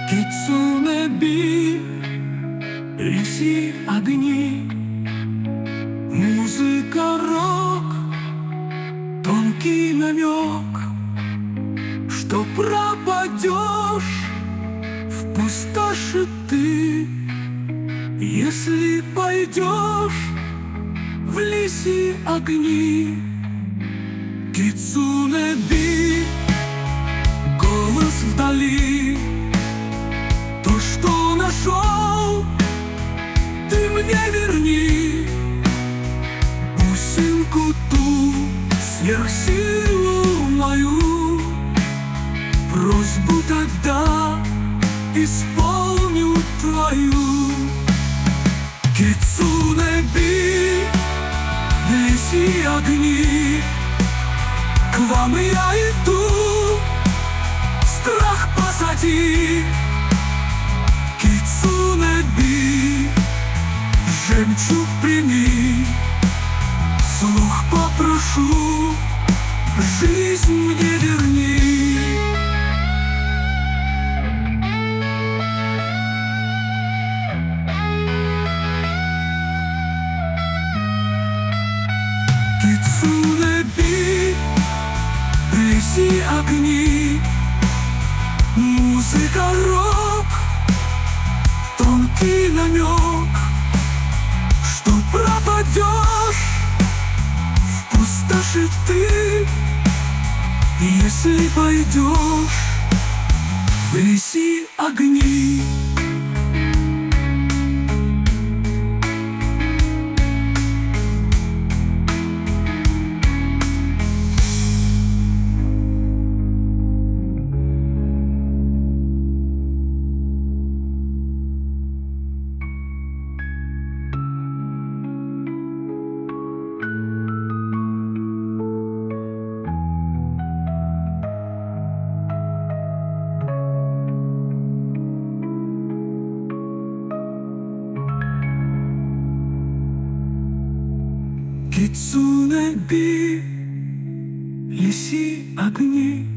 Кицунеби, лиси огни, музыка рок, тонкий намек, что пропадешь в пустоши ты, если пойдешь в лиси огни. Кицунеби, голос вдали, то, что нашел, ты мне верни. Бусинку ту, сверхсилу мою, просьбу тогда исполню твою. Кицунеби, лиси огни, к вам я иду, страх позади. Кицунеби, жемчуг прими, слух попрошу, жизнь мне верни. Кицунеби, лиси огни, музыка рок, тонкий намек, что пропадешь в пустоши ты, если пойдешь в лиси огни. Кицунеби, лиси огни,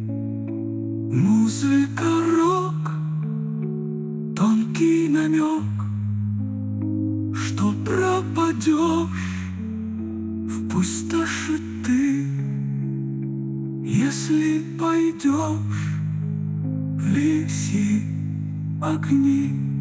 музыка рок, тонкий намек, что пропадешь в пустоши ты, если пойдешь в лиси огни.